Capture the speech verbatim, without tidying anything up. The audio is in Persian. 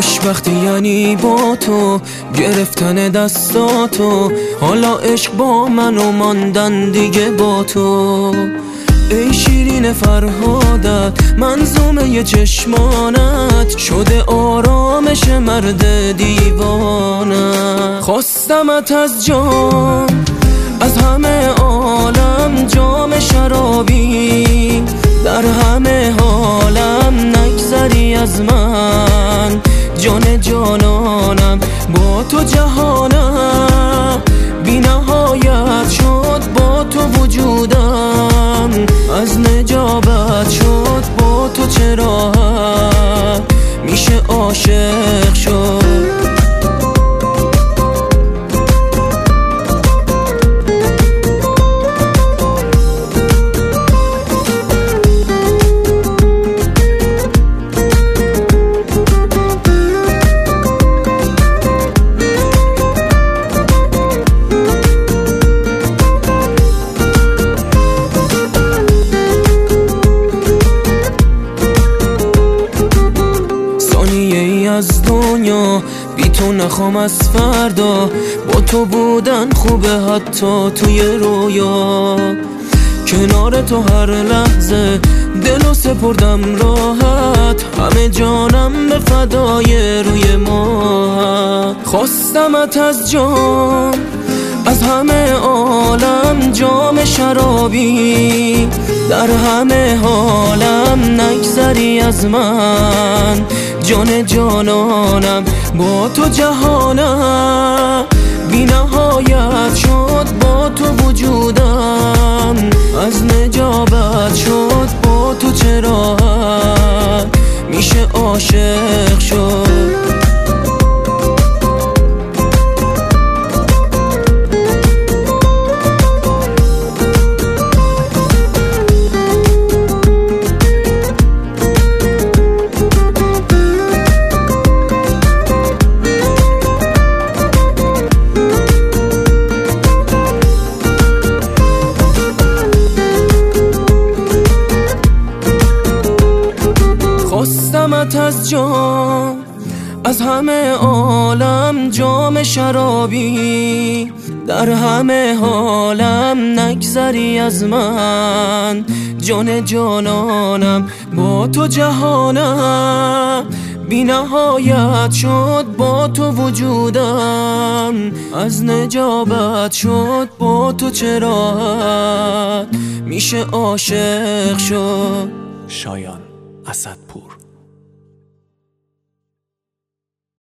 خوشبختی یعنی با تو گرفتن دستاتو، حالا عشق با من و ماندن دیگه با تو. ای شیرین فرهادت منظومه چشمانت، شده آرامش مرد دیوانت. خواستمت از جان از همه عالم جام شرابی، در همه حالم نگذری از من جان جانانم. با تو جهانم بی نهایت شد، با تو وجودم از نجابت شد. با تو چرا میشه عاشق شد؟ از دنیا بی تو نخوام از فردا، با تو بودن خوبه حتی توی رویا. کنار تو هر لحظه دلو سپردم راحت، همه جانم به فدای روی ماهت. خواستمت از جان از همه عالم جام شرابی، در همه حالم نگذری از من جان جانانم. با تو جهانم بی نهایت شد، با تو وجودم از نجابت شد. با تو چرا میشه عاشق شد؟ خواستمت از جان از همه عالم جام شرابی، در همه حالم نگذری از من جان جانانم. با تو جهانم بی نهایت شد، با تو وجودم از نجابت شد. با تو چرا میشه عاشق شد؟ شایان اسدپور.